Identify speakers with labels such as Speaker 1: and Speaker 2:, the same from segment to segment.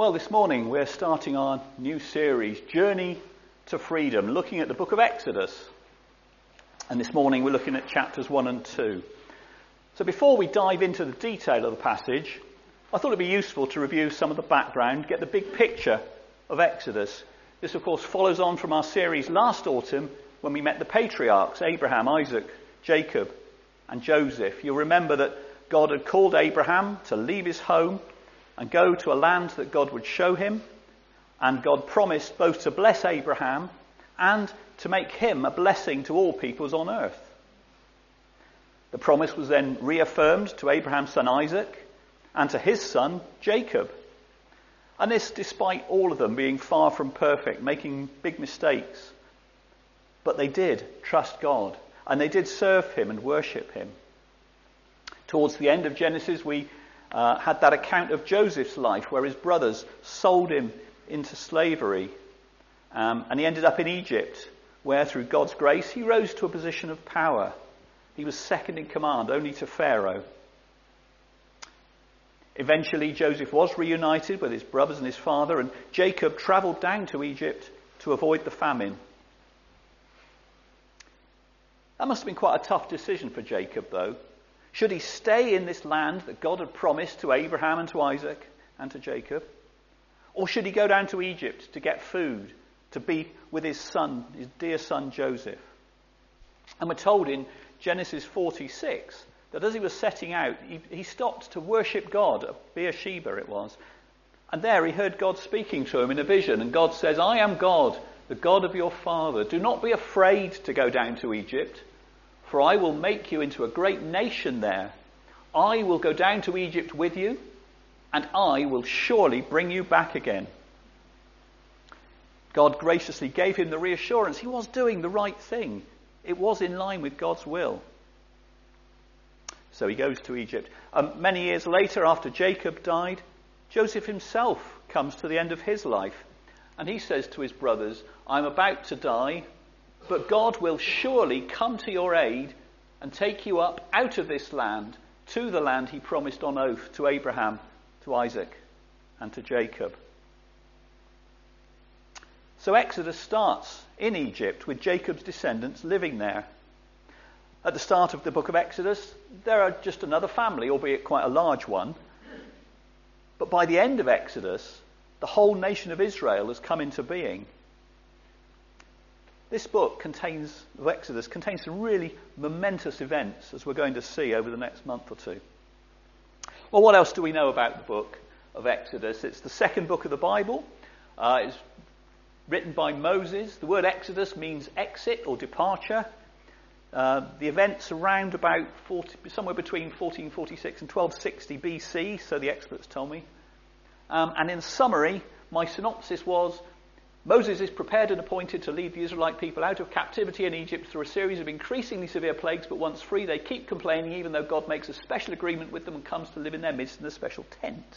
Speaker 1: Well, this morning we're starting our new series, Journey to Freedom, looking at the book of Exodus. And this morning we're looking at chapters 1 and 2. So before we dive into the detail of the passage, I thought it'd be useful to review some of the background, get the big picture of Exodus. This, of course, follows on from our series last autumn when we met the patriarchs, Abraham, Isaac, Jacob, and Joseph. You'll remember that God had called Abraham to leave his home and go to a land that God would show him. And God promised both to bless Abraham and to make him a blessing to all peoples on earth. The promise was then reaffirmed to Abraham's son Isaac and to his son Jacob. And this despite all of them being far from perfect, making big mistakes. But they did trust God and they did serve him and worship him. Towards the end of Genesis, we had that account of Joseph's life where his brothers sold him into slavery. And he ended up in Egypt, where through God's grace he rose to a position of power. He was second in command only to Pharaoh. Eventually Joseph was reunited with his brothers and his father, and Jacob travelled down to Egypt to avoid the famine. That must have been quite a tough decision for Jacob, though. Should he stay in this land that God had promised to Abraham and to Isaac and to Jacob? Or should he go down to Egypt to get food, to be with his son, his dear son Joseph? And we're told in Genesis 46 that as he was setting out, he stopped to worship God at Beersheba it was. And there he heard God speaking to him in a vision. And God says, "I am God, the God of your father. Do not be afraid to go down to Egypt. For I will make you into a great nation there. I will go down to Egypt with you, and I will surely bring you back again." God graciously gave him the reassurance he was doing the right thing. It was in line with God's will. So he goes to Egypt. Many years later, after Jacob died, Joseph himself comes to the end of his life. And he says to his brothers, "I'm about to die, but God will surely come to your aid and take you up out of this land to the land he promised on oath to Abraham, to Isaac, and to Jacob." So Exodus starts in Egypt with Jacob's descendants living there. At the start of the book of Exodus, there are just another family, albeit quite a large one. But by the end of Exodus, the whole nation of Israel has come into being. This book of Exodus contains some really momentous events, as we're going to see over the next month or two. Well, what else do we know about the book of Exodus? It's the second book of the Bible. It's written by Moses. The word Exodus means exit or departure. The events around about somewhere between 1446 and 1260 BC, so the experts tell me. And in summary, my synopsis was, Moses is prepared and appointed to lead the Israelite people out of captivity in Egypt through a series of increasingly severe plagues, but once free they keep complaining even though God makes a special agreement with them and comes to live in their midst in a special tent.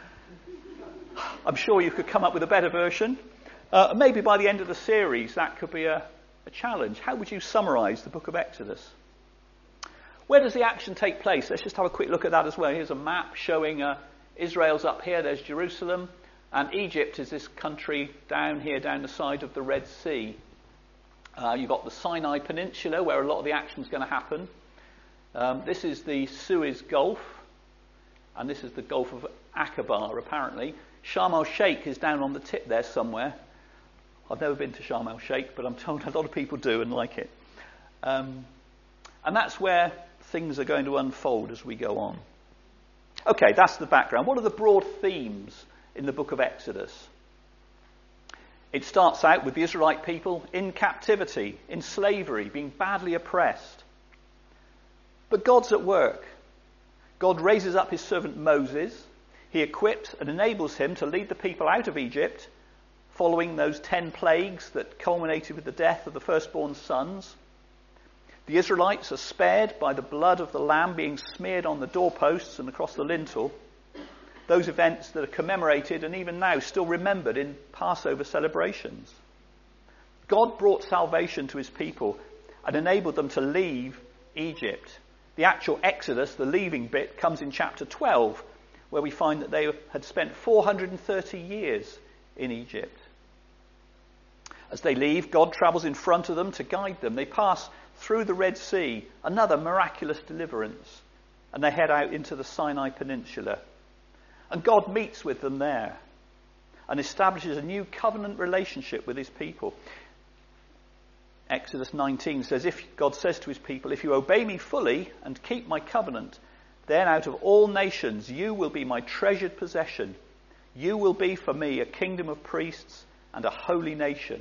Speaker 1: I'm sure you could come up with a better version. Maybe by the end of the series that could be a challenge. How would you summarise the book of Exodus? Where does the action take place? Let's just have a quick look at that as well. Here's a map showing Israel's up here, there's Jerusalem. And Egypt is this country down here, down the side of the Red Sea. You've got the Sinai Peninsula, where a lot of the action is going to happen. This is the Suez Gulf, and this is the Gulf of Aqaba, apparently. Sharm el-Sheikh is down on the tip there somewhere. I've never been to Sharm el-Sheikh, but I'm told a lot of people do and like it. And that's where things are going to unfold as we go on. Okay, that's the background. What are the broad themes in the book of Exodus? It starts out with the Israelite people in captivity, in slavery, being badly oppressed. But God's at work. God raises up his servant Moses. He equips and enables him to lead the people out of Egypt, following those 10 plagues that culminated with the death of the firstborn sons. The Israelites are spared by the blood of the lamb being smeared on the doorposts and across the lintel. Those events that are commemorated and even now still remembered in Passover celebrations. God brought salvation to his people and enabled them to leave Egypt. The actual Exodus, the leaving bit, comes in chapter 12, where we find that they had spent 430 years in Egypt. As they leave, God travels in front of them to guide them. They pass through the Red Sea, another miraculous deliverance, and they head out into the Sinai Peninsula. And God meets with them there and establishes a new covenant relationship with his people. Exodus 19 says, God says to his people, if you obey me fully and keep my covenant, then out of all nations you will be my treasured possession. You will be for me a kingdom of priests and a holy nation.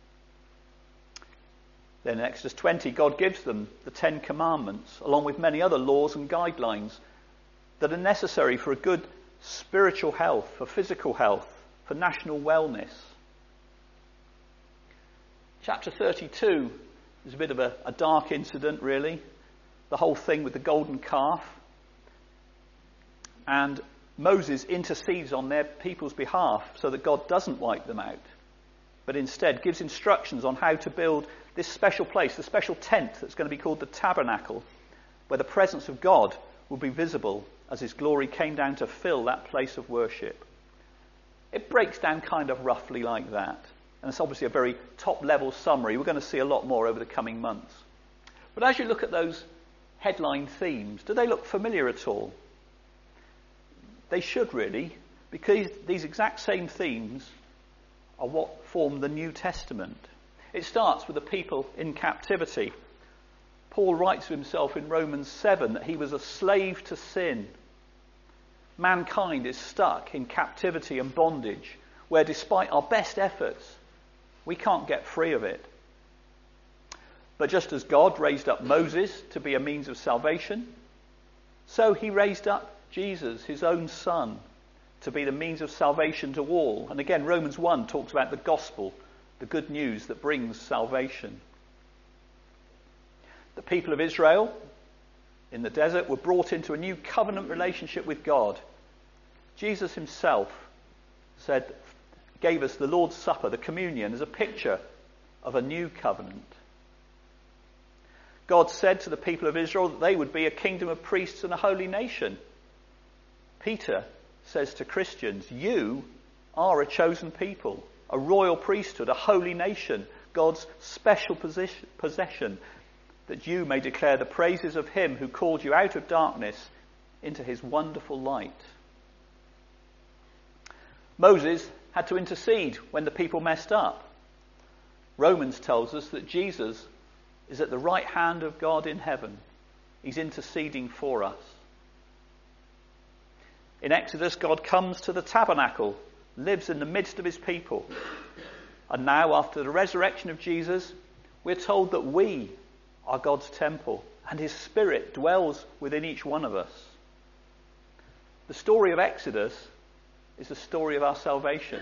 Speaker 1: Then in Exodus 20, God gives them the 10 Commandments, along with many other laws and guidelines that are necessary for a good spiritual health, for physical health, for national wellness. Chapter 32 is a bit of a dark incident, really. The whole thing with the golden calf. And Moses intercedes on their people's behalf so that God doesn't wipe them out, but instead gives instructions on how to build this special place, the special tent that's going to be called the tabernacle, where the presence of God will be visible as his glory came down to fill that place of worship. It breaks down kind of roughly like that. And it's obviously a very top-level summary. We're going to see a lot more over the coming months. But as you look at those headline themes, do they look familiar at all? They should really, because these exact same themes are what form the New Testament. It starts with the people in captivity. Paul writes of himself in Romans 7 that he was a slave to sin. Mankind is stuck in captivity and bondage, where despite our best efforts, we can't get free of it. But just as God raised up Moses to be a means of salvation, so he raised up Jesus, his own son, to be the means of salvation to all. And again, Romans 1 talks about the gospel, the good news that brings salvation. The people of Israel in the desert were brought into a new covenant relationship with God. Jesus himself gave us the Lord's Supper, the communion, as a picture of a new covenant. God said to the people of Israel that they would be a kingdom of priests and a holy nation. Peter says to Christians, you are a chosen people, a royal priesthood, a holy nation, God's special possession, that you may declare the praises of him who called you out of darkness into his wonderful light. Moses had to intercede when the people messed up. Romans tells us that Jesus is at the right hand of God in heaven. He's interceding for us. In Exodus, God comes to the tabernacle, lives in the midst of his people. And now, after the resurrection of Jesus, we're told that we are God's temple, and his Spirit dwells within each one of us. The story of Exodus is the story of our salvation.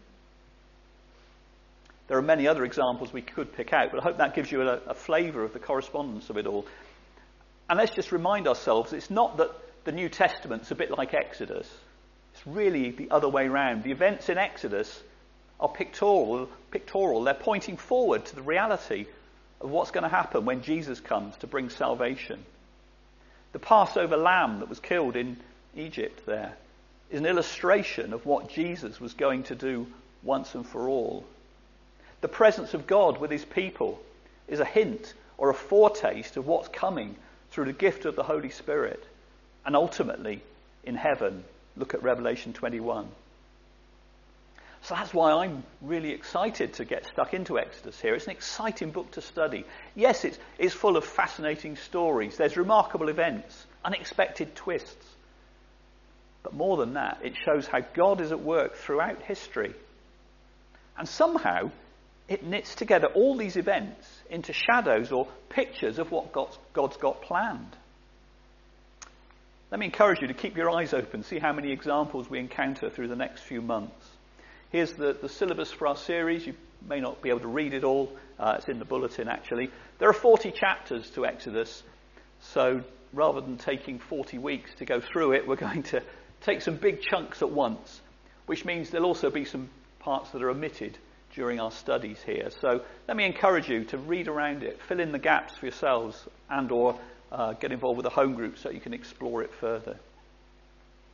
Speaker 1: There are many other examples we could pick out, but I hope that gives you a flavour of the correspondence of it all. And let's just remind ourselves, it's not that the New Testament's a bit like Exodus. It's really the other way round. The events in Exodus are pictorial. They're pointing forward to the reality of what's going to happen when Jesus comes to bring salvation. The Passover lamb that was killed in Egypt there is an illustration of what Jesus was going to do once and for all. The presence of God with his people is a hint or a foretaste of what's coming through the gift of the Holy Spirit. And ultimately, in heaven, look at Revelation 21. So that's why I'm really excited to get stuck into Exodus here. It's an exciting book to study. Yes, it's full of fascinating stories. There's remarkable events, unexpected twists. But more than that, it shows how God is at work throughout history. And somehow, it knits together all these events into shadows or pictures of what God's got planned. Let me encourage you to keep your eyes open, see how many examples we encounter through the next few months. Here's the syllabus for our series. You may not be able to read it all. It's in the bulletin, actually. There are 40 chapters to Exodus, so rather than taking 40 weeks to go through it, we're going to take some big chunks at once, which means there'll also be some parts that are omitted during our studies here. So let me encourage you to read around it, fill in the gaps for yourselves, and or get involved with a home group so you can explore it further.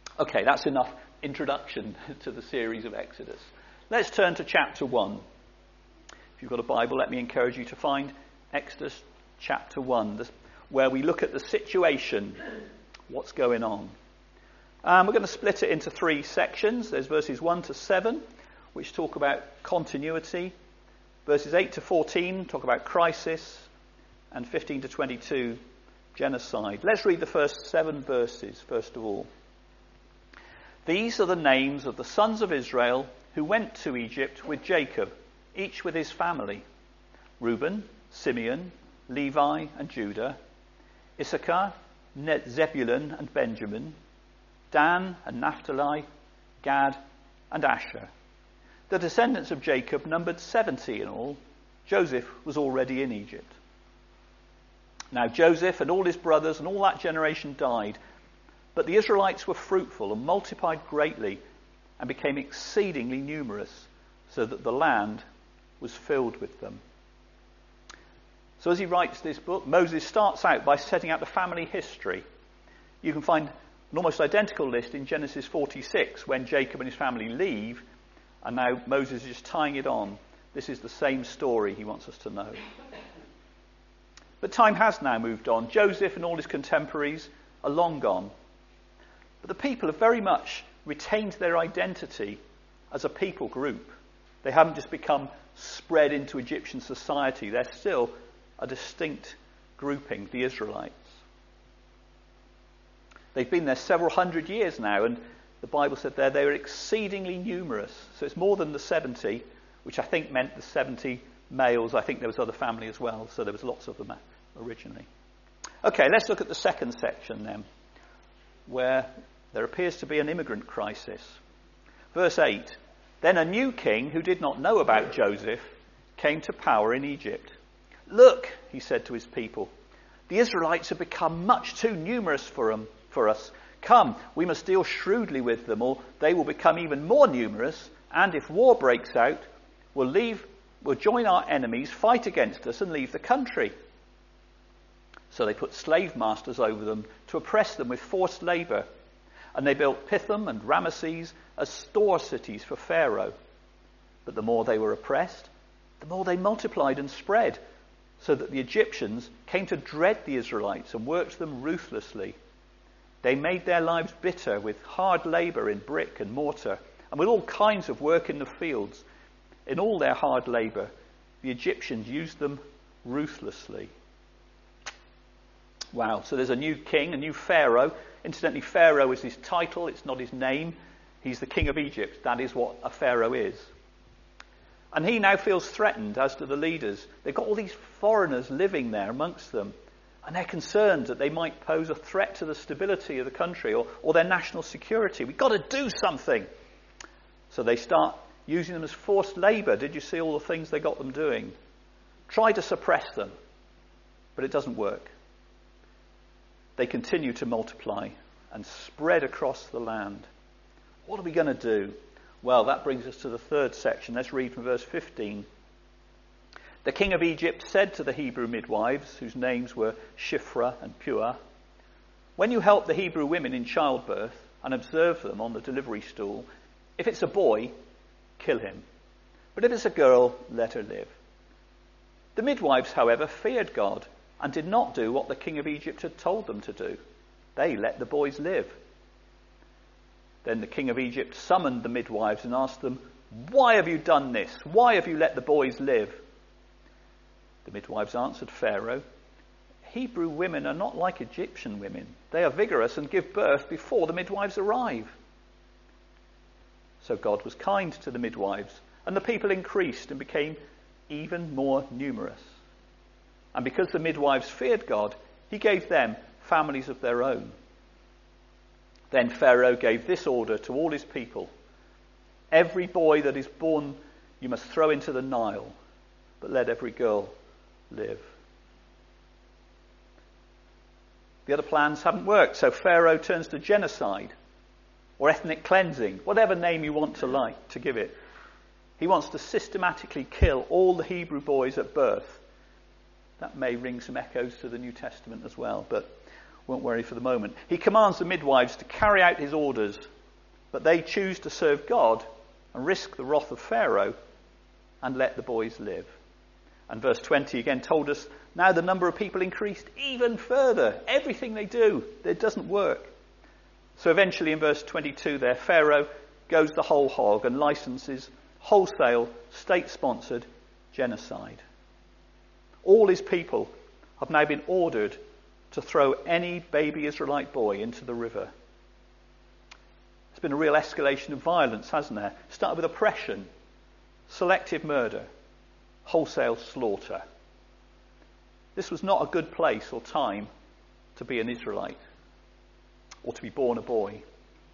Speaker 1: Okay, that's enough introduction to the series of Exodus. Let's turn to chapter 1. If you've got a Bible, let me encourage you to find Exodus chapter 1, where we look at the situation, what's going on. We're going to split it into 3 sections. There's verses 1 to 7, which talk about continuity. Verses 8 to 14 talk about crisis. And 15 to 22, genocide. Let's read the first 7 verses, first of all. These are the names of the sons of Israel who went to Egypt with Jacob, each with his family: Reuben, Simeon, Levi and Judah, Issachar, Zebulun and Benjamin, Dan and Naphtali, Gad and Asher. The descendants of Jacob numbered 70 in all. Joseph was already in Egypt. Now Joseph and all his brothers and all that generation died, but the Israelites were fruitful and multiplied greatly and became exceedingly numerous, so that the land was filled with them. So as he writes this book, Moses starts out by setting out the family history. You can find an almost identical list in Genesis 46 when Jacob and his family leave, and now Moses is just tying it on. This is the same story he wants us to know. But time has now moved on. Joseph and all his contemporaries are long gone. But the people have very much retained their identity as a people group. They haven't just become spread into Egyptian society. They're still a distinct grouping, the Israelites. They've been there several hundred years now, and the Bible said there they were exceedingly numerous. So it's more than the 70, which I think meant the 70 males. I think there was other family as well, so there was lots of them originally. Okay, let's look at the second section then, where there appears to be an immigrant crisis. Verse 8, then a new king who did not know about Joseph came to power in Egypt. Look, he said to his people, the Israelites have become much too numerous for us. Come, we must deal shrewdly with them, or they will become even more numerous, and if war breaks out, we'll join our enemies, fight against us, and leave the country. So they put slave masters over them to oppress them with forced labour. And they built Pithom and Ramesses as store cities for Pharaoh. But the more they were oppressed, the more they multiplied and spread, so that the Egyptians came to dread the Israelites and worked them ruthlessly. They made their lives bitter with hard labour in brick and mortar, and with all kinds of work in the fields. In all their hard labour, the Egyptians used them ruthlessly. Wow, so there's a new king, a new Pharaoh. Incidentally, Pharaoh is his title, it's not his name. He's the king of Egypt. That is what a Pharaoh is. And he now feels threatened, as do the leaders. They've got all these foreigners living there amongst them, and they're concerned that they might pose a threat to the stability of the country or their national security. We've got to do something. So they start using them as forced labour. Did you see all the things they got them doing? Try to suppress them, but it doesn't work. They continue to multiply and spread across the land. What are we going to do? Well, that brings us to the third section. Let's read from verse 15. The king of Egypt said to the Hebrew midwives, whose names were Shiphrah and Puah, when you help the Hebrew women in childbirth and observe them on the delivery stool, if it's a boy, kill him. But if it's a girl, let her live. The midwives, however, feared God and did not do what the king of Egypt had told them to do. They let the boys live. Then the king of Egypt summoned the midwives and asked them, why have you done this? Why have you let the boys live? The midwives answered Pharaoh, Hebrew women are not like Egyptian women. They are vigorous and give birth before the midwives arrive. So God was kind to the midwives, and the people increased and became even more numerous. And because the midwives feared God, he gave them families of their own. Then Pharaoh gave this order to all his people. Every boy that is born you must throw into the Nile, but let every girl live. The other plans haven't worked, so Pharaoh turns to genocide or ethnic cleansing, whatever name you want to give it. He wants to systematically kill all the Hebrew boys at birth. That may ring some echoes to the New Testament as well, but Won't worry for the moment. He commands the midwives to carry out his orders, but they choose to serve God and risk the wrath of Pharaoh and let the boys live. And verse 20 again told us, now the number of people increased even further. Everything they do, it doesn't work. So eventually in verse 22 there, Pharaoh goes the whole hog and licenses wholesale, state-sponsored genocide. All his people have now been ordered to throw any baby Israelite boy into the river. There's been a real escalation of violence, hasn't there? Started with oppression, selective murder, wholesale slaughter. This was not a good place or time to be an Israelite or to be born a boy.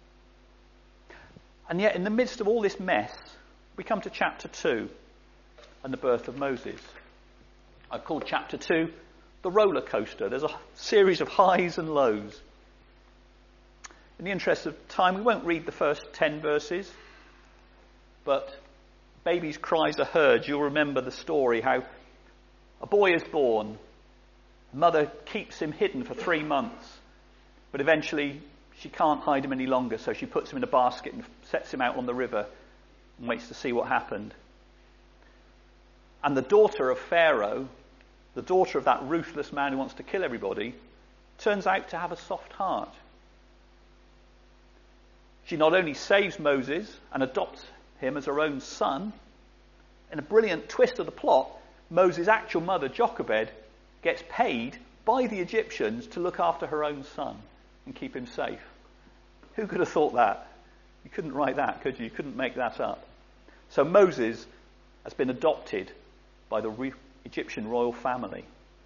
Speaker 1: And yet in the midst of all this mess, we come to chapter 2 and the birth of Moses. I've called chapter 2 the roller coaster. There's a series of highs and lows. In the interest of time, we won't read the first 10 verses, but baby's cries are heard. You'll remember the story how a boy is born, mother keeps him hidden for 3 months, but eventually she can't hide him any longer, so she puts him in a basket and sets him out on the river and waits to see what happened. And the daughter of Pharaoh, the daughter of that ruthless man who wants to kill everybody, turns out to have a soft heart. She not only saves Moses and adopts him as her own son, in a brilliant twist of the plot, Moses' actual mother, Jochebed, gets paid by the Egyptians to look after her own son and keep him safe. Who could have thought that? You couldn't write that, could you? You couldn't make that up. So Moses has been adopted by the Egyptian royal family.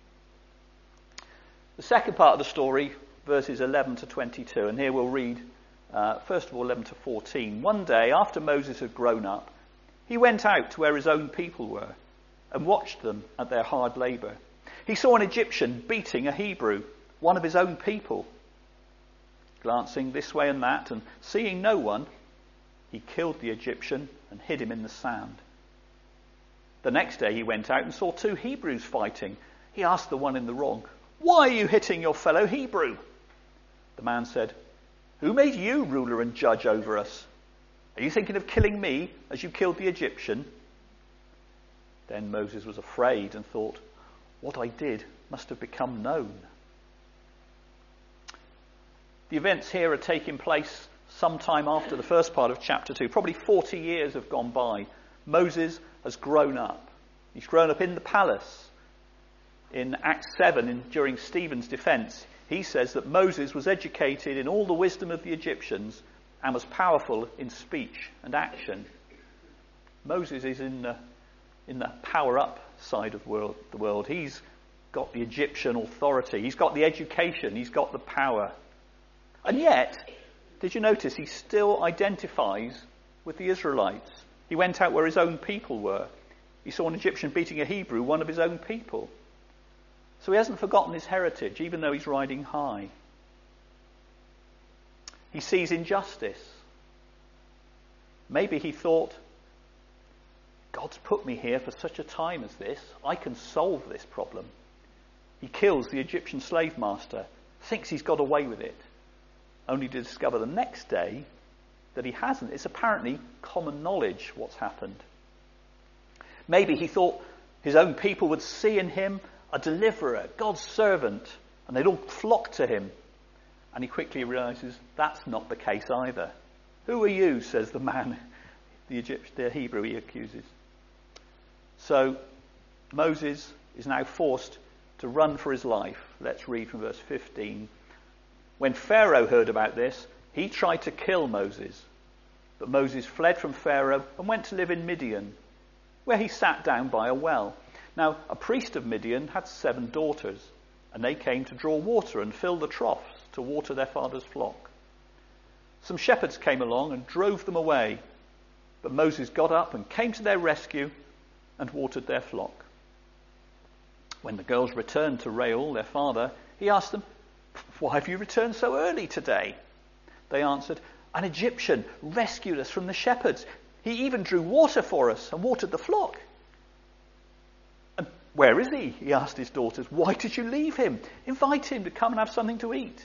Speaker 1: The second part of the story, verses 11 to 22, and here we'll read, first of all, 11 to 14. One day, after Moses had grown up, he went out to where his own people were and watched them at their hard labour. He saw an Egyptian beating a Hebrew, one of his own people. Glancing this way and that and seeing no one, he killed the Egyptian and hid him in the sand. The next day he went out and saw 2 Hebrews fighting. He asked the one in the wrong, "Why are you hitting your fellow Hebrew?" The man said, "Who made you ruler and judge over us? Are you thinking of killing me as you killed the Egyptian?" Then Moses was afraid and thought, "What I did must have become known." The events here are taking place sometime after the first part of chapter 2. Probably 40 years have gone by. Moses has grown up. He's grown up in the palace. In Acts 7, during Stephen's defence, he says that Moses was educated in all the wisdom of the Egyptians and was powerful in speech and action. Moses is in the power-up side of the world. He's got the Egyptian authority. He's got the education. He's got the power. And yet, did you notice he still identifies with the Israelites? He went out where his own people were. He saw an Egyptian beating a Hebrew, one of his own people. So he hasn't forgotten his heritage, even though he's riding high. He sees injustice. Maybe he thought, God's put me here for such a time as this. I can solve this problem. He kills the Egyptian slave master, thinks he's got away with it, only to discover the next day that he hasn't. It's apparently common knowledge what's happened. Maybe he thought his own people would see in him a deliverer, God's servant, and they'd all flock to him. And he quickly realizes that's not the case either. "Who are you?" says the man, the Hebrew he accuses. So Moses is now forced to run for his life. Let's read from verse 15. When Pharaoh heard about this, he tried to kill Moses. But Moses fled from Pharaoh and went to live in Midian, where he sat down by a well. Now, a priest of Midian had 7 daughters, and they came to draw water and fill the troughs to water their father's flock. Some shepherds came along and drove them away, but Moses got up and came to their rescue and watered their flock. When the girls returned to Reuel, their father, he asked them, "Why have you returned so early today?" They answered, "An Egyptian rescued us from the shepherds. He even drew water for us and watered the flock." And Where is he? He asked his daughters. Why did you leave him? Invite him to come and have something to eat.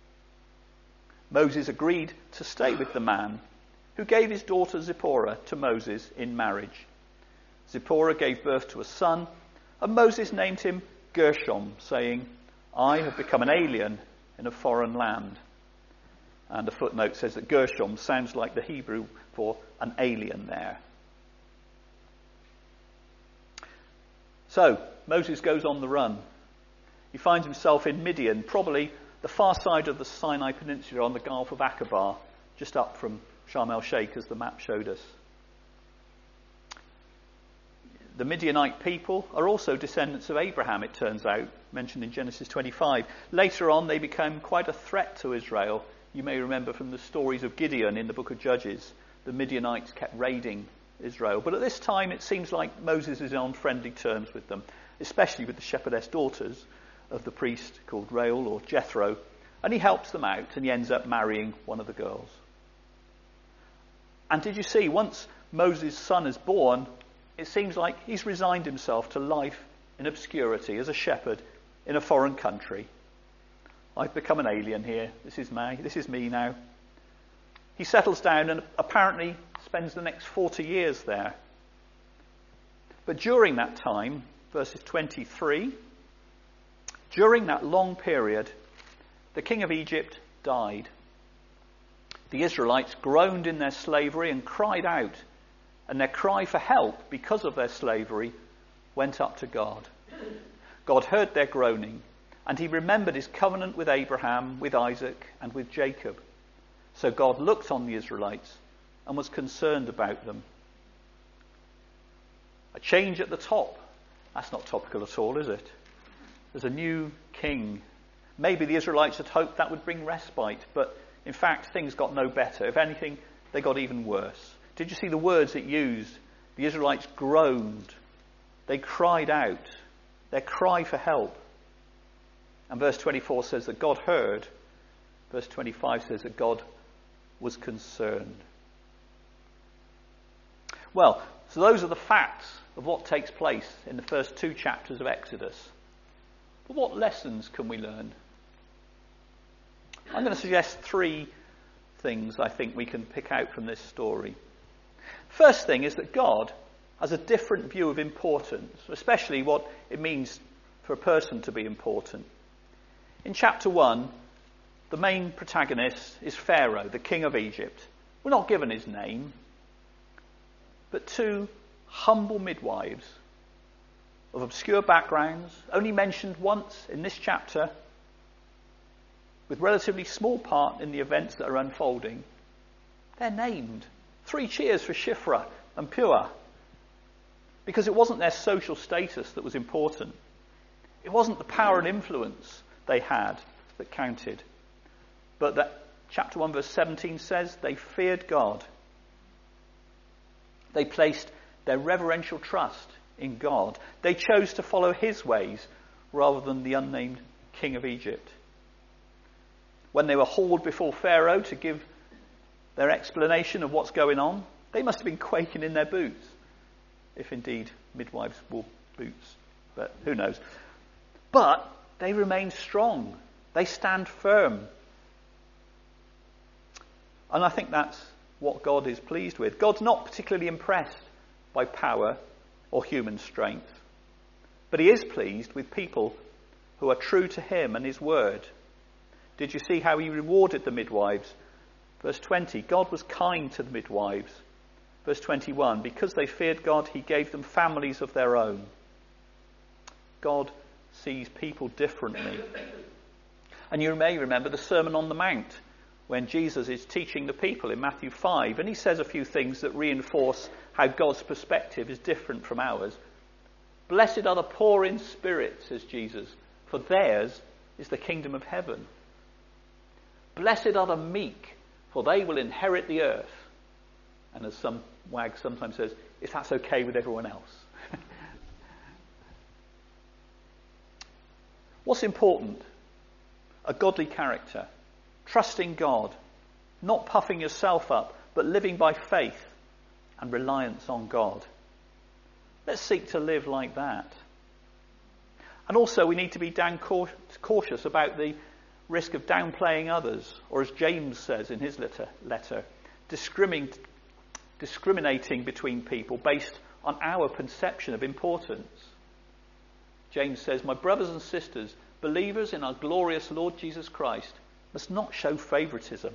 Speaker 1: Moses agreed to stay with the man, who gave his daughter Zipporah to Moses in marriage. Zipporah gave birth to a son, and Moses named him Gershom, saying, I have become an alien in a foreign land. And a footnote says that Gershom sounds like the Hebrew for an alien there. So, Moses goes on the run. He finds himself in Midian, probably the far side of the Sinai Peninsula on the Gulf of Aqaba, just up from Sharm el-Sheikh as the map showed us. The Midianite people are also descendants of Abraham, it turns out, mentioned in Genesis 25. Later on, they became quite a threat to Israel. You may remember from the stories of Gideon in the book of Judges, the Midianites kept raiding Israel. But at this time, it seems like Moses is on friendly terms with them, especially with the shepherdess daughters of the priest called Reuel or Jethro. And he helps them out, and he ends up marrying one of the girls. And did you see, once Moses' son is born, it seems like he's resigned himself to life in obscurity as a shepherd in a foreign country. I've become an alien here. This is me now. He settles down and apparently spends the next 40 years there. But during that time, verses 23, during that long period, the king of Egypt died. The Israelites groaned in their slavery and cried out, and their cry for help because of their slavery went up to God. God heard their groaning, and he remembered his covenant with Abraham, with Isaac, and with Jacob. So God looked on the Israelites and was concerned about them. A change at the top. That's not topical at all, is it? There's a new king. Maybe the Israelites had hoped that would bring respite, but in fact, things got no better. If anything, they got even worse. Did you see the words it used? The Israelites groaned. They cried out. Their cry for help. And verse 24 says that God heard. Verse 25 says that God was concerned. Well, so those are the facts of what takes place in the first 2 chapters of Exodus. But what lessons can we learn? I'm going to suggest 3 things I think we can pick out from this story. First thing is that God has a different view of importance, especially what it means for a person to be important. In chapter 1, the main protagonist is Pharaoh, the king of Egypt. We're not given his name, but 2 humble midwives of obscure backgrounds, only mentioned once in this chapter, with relatively small part in the events that are unfolding. They're named. 3 cheers for Shiphrah and Puah. Because it wasn't their social status that was important. It wasn't the power and influence they had that counted. But that chapter 1 verse 17 says they feared God. They placed their reverential trust in God. They chose to follow his ways rather than the unnamed king of Egypt. When they were hauled before Pharaoh to give their explanation of what's going on, they must have been quaking in their boots, if indeed midwives wore boots, but who knows. But they remain strong. They stand firm. And I think that's what God is pleased with. God's not particularly impressed by power or human strength, but he is pleased with people who are true to him and his word. Did you see how he rewarded the midwives? Verse 20, God was kind to the midwives. Verse 21, because they feared God, he gave them families of their own. God sees people differently. And you may remember the Sermon on the Mount, when Jesus is teaching the people in Matthew 5, and he says a few things that reinforce how God's perspective is different from ours. Blessed are the poor in spirit, says Jesus, for theirs is the kingdom of heaven. Blessed are the meek, for they will inherit the earth. And as some wag sometimes says, if that's okay with everyone else. What's important? A godly character. Trusting God. Not puffing yourself up, but living by faith and reliance on God. Let's seek to live like that. And also we need to be cautious about the risk of downplaying others, or as James says in his letter, discriminating between people based on our perception of importance. James says, "My brothers and sisters, believers in our glorious Lord Jesus Christ, must not show favouritism."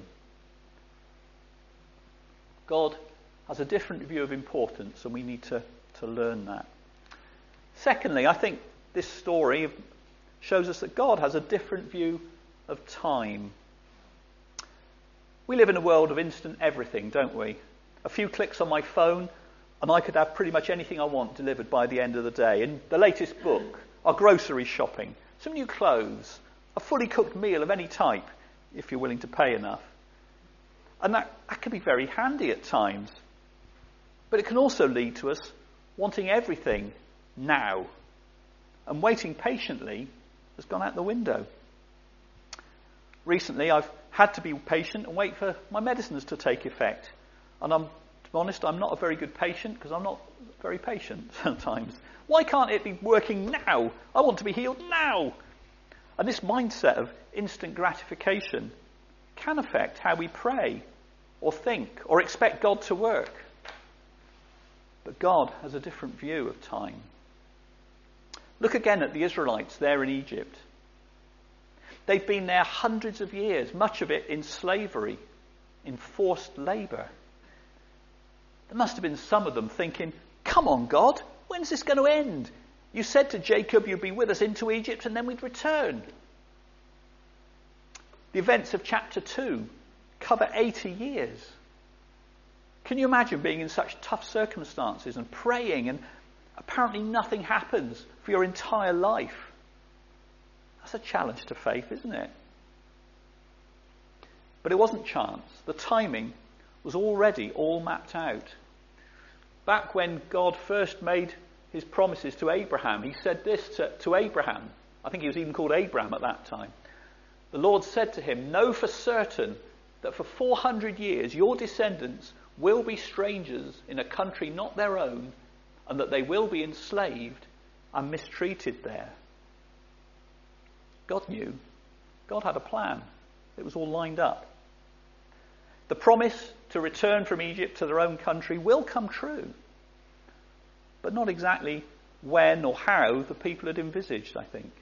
Speaker 1: God has a different view of importance, and we need to learn that. Secondly, I think this story shows us that God has a different view of time. We live in a world of instant everything, don't we? A few clicks on my phone and I could have pretty much anything I want delivered by the end of the day. And the latest book, our grocery shopping, some new clothes, a fully cooked meal of any type, if you're willing to pay enough. And that can be very handy at times. But it can also lead to us wanting everything now. And waiting patiently has gone out the window. Recently, I've had to be patient and wait for my medicines to take effect. And to be honest, I'm not a very good patient because I'm not very patient sometimes. Why can't it be working now? I want to be healed now. And this mindset of instant gratification can affect how we pray or think or expect God to work. But God has a different view of time. Look again at the Israelites there in Egypt. They've been there hundreds of years, much of it in slavery, in forced labour. There must have been some of them thinking, "Come on, God, when's this going to end? You said to Jacob you'd be with us into Egypt and then we'd return." The events of chapter 2 cover 80 years. Can you imagine being in such tough circumstances and praying and apparently nothing happens for your entire life? That's a challenge to faith, isn't it? But it wasn't chance. The timing was already all mapped out. Back when God first made his promises to Abraham, he said this to Abraham. I think he was even called Abraham at that time. The Lord said to him, "Know for certain that for 400 years your descendants will be strangers in a country not their own, and that they will be enslaved and mistreated there." God knew. God had a plan. It was all lined up. The promise to return from Egypt to their own country will come true, but not exactly when or how the people had envisaged, I think.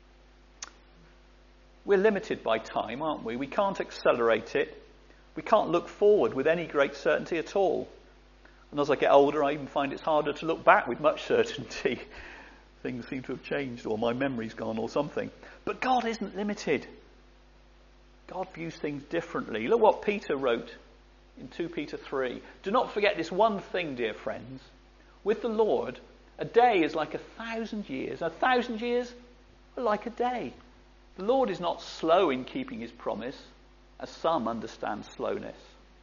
Speaker 1: We're limited by time, aren't we? We can't accelerate it. We can't look forward with any great certainty at all. And as I get older, I even find it's harder to look back with much certainty. Things seem to have changed, or my memory's gone, or something. But God isn't limited. God views things differently. Look what Peter wrote in 2 Peter 3. "Do not forget this one thing, dear friends. With the Lord, a day is like 1,000 years. 1,000 years are like a day. The Lord is not slow in keeping his promise, as some understand slowness."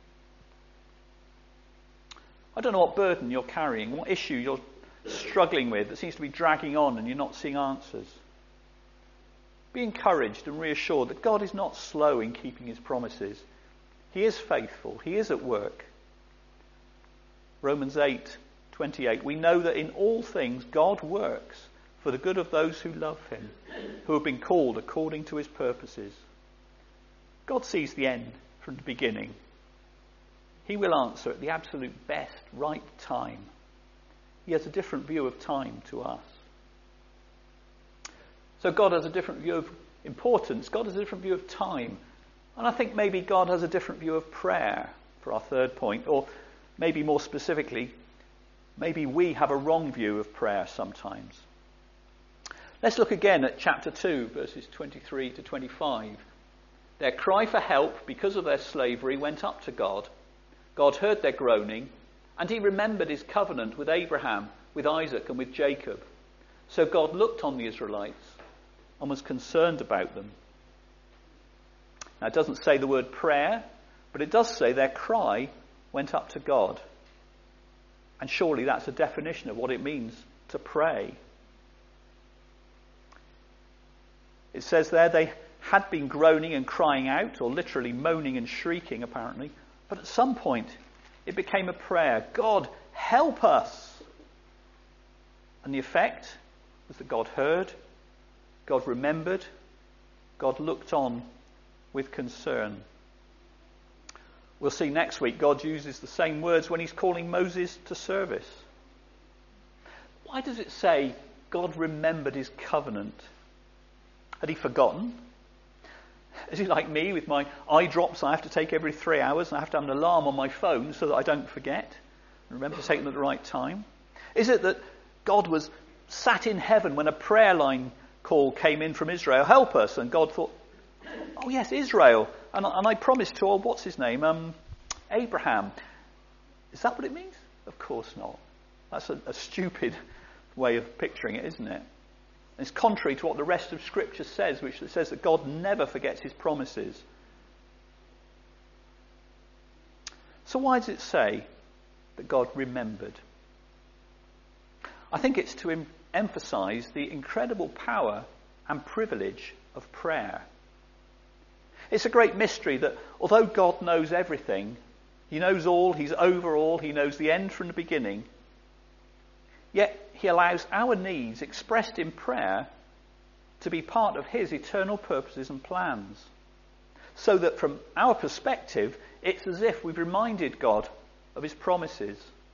Speaker 1: I don't know what burden you're carrying, what issue you're struggling with that seems to be dragging on and you're not seeing answers. Be encouraged and reassured that God is not slow in keeping his promises. He is faithful. He is at work. Romans 8:28. We know that in all things God works for the good of those who love him, who have been called according to his purposes. God sees the end from the beginning. He will answer at the absolute best, right time. He has a different view of time to us. So God has a different view of importance. God has a different view of time. And I think maybe God has a different view of prayer for our third point. Or maybe more specifically, maybe we have a wrong view of prayer sometimes. Let's look again at chapter 2, verses 23 to 25. Their cry for help because of their slavery went up to God. God heard their groaning, and he remembered his covenant with Abraham, with Isaac, and with Jacob. So God looked on the Israelites and was concerned about them. Now, it doesn't say the word prayer, but it does say their cry went up to God. And surely that's a definition of what it means to pray. It says there they had been groaning and crying out, or literally moaning and shrieking apparently, but at some point it became a prayer. God, help us! And the effect was that God heard God remembered. God looked on with concern. We'll see next week God uses the same words when he's calling Moses to service. Why does it say God remembered his covenant? Had he forgotten? Is he like me with my eye drops I have to take every 3 hours and I have to have an alarm on my phone so that I don't forget and remember to take them at the right time? Is it that God was sat in heaven when a prayer line call came in from Israel, help us, and God thought, oh yes, Israel, and I promised to, what's his name, Abraham. Is that what it means? Of course not. That's a stupid way of picturing it, isn't it? It's contrary to what the rest of Scripture says, which says that God never forgets his promises. So why does it say that God remembered? I think it's to emphasize the incredible power and privilege of prayer. It's a great mystery that although God knows everything, he knows all, he's over all, he knows the end from the beginning, yet he allows our needs expressed in prayer to be part of his eternal purposes and plans. So that from our perspective, it's as if we've reminded God of his promises.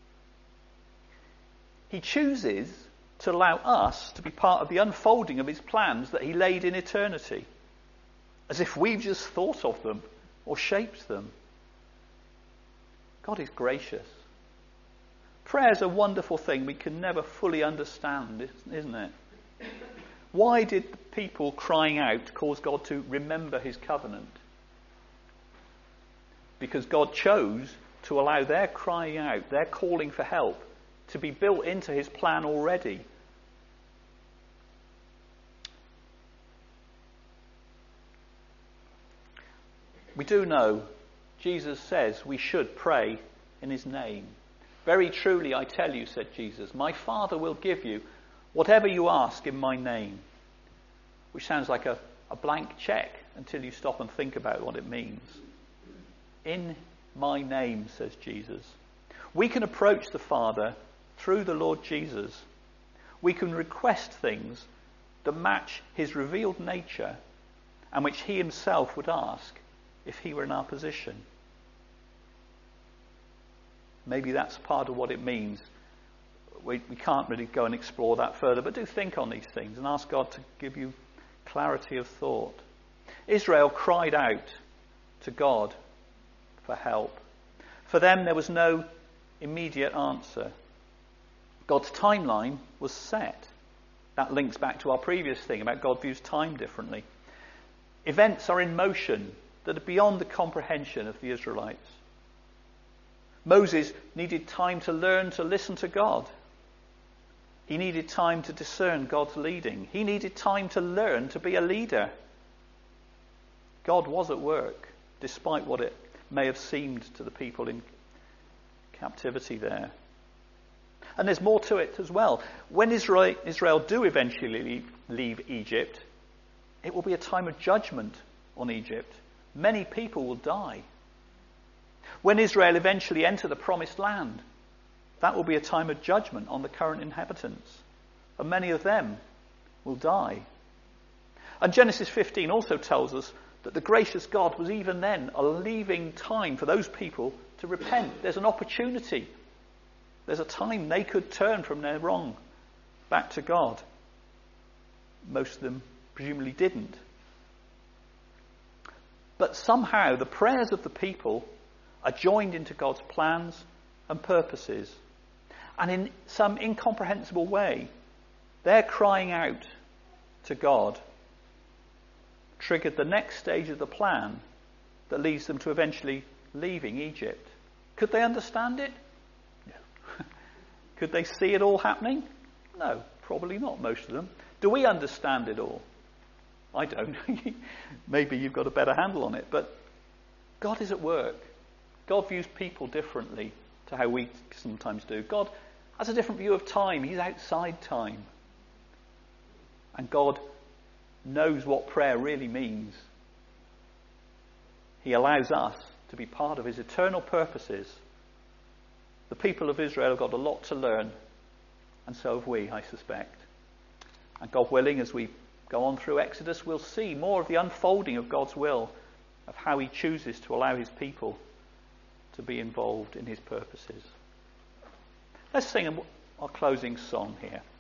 Speaker 1: He chooses to allow us to be part of the unfolding of his plans that he laid in eternity, as if we've just thought of them or shaped them. God is gracious. Prayer is a wonderful thing we can never fully understand, isn't it? Why did the people crying out cause God to remember his covenant? Because God chose to allow their crying out, their calling for help, to be built into his plan already. We do know Jesus says we should pray in his name. Very truly I tell you, said Jesus, my Father will give you whatever you ask in my name. Which sounds like a blank check until you stop and think about what it means. In my name, says Jesus. We can approach the Father through the Lord Jesus. We can request things that match his revealed nature and which he himself would ask if he were in our position. Maybe that's part of what it means. We can't really go and explore that further, but do think on these things and ask God to give you clarity of thought. Israel cried out to God for help. For them, there was no immediate answer. God's timeline was set. That links back to our previous thing about God views time differently. Events are in motion that are beyond the comprehension of the Israelites. Moses needed time to learn to listen to God. He needed time to discern God's leading. He needed time to learn to be a leader. God was at work, despite what it may have seemed to the people in captivity there. And there's more to it as well. When Israel do eventually leave Egypt, it will be a time of judgment on Egypt. Many people will die. When Israel eventually enter the promised land, that will be a time of judgment on the current inhabitants. And many of them will die. And Genesis 15 also tells us that the gracious God was even then leaving time for those people to repent. There's an opportunity. There's a time they could turn from their wrong back to God. Most of them presumably didn't. But somehow the prayers of the people are joined into God's plans and purposes. And in some incomprehensible way, their crying out to God triggered the next stage of the plan that leads them to eventually leaving Egypt. Could they understand it? No. Could they see it all happening? No, probably not, most of them. Do we understand it all? I don't. Maybe you've got a better handle on it. But God is at work. God views people differently to how we sometimes do. God has a different view of time. He's outside time. And God knows what prayer really means. He allows us to be part of his eternal purposes. The people of Israel have got a lot to learn, and so have we, I suspect. And God willing, as we go on through Exodus, we'll see more of the unfolding of God's will, of how he chooses to allow his people to be involved in his purposes. Let's sing our closing song here.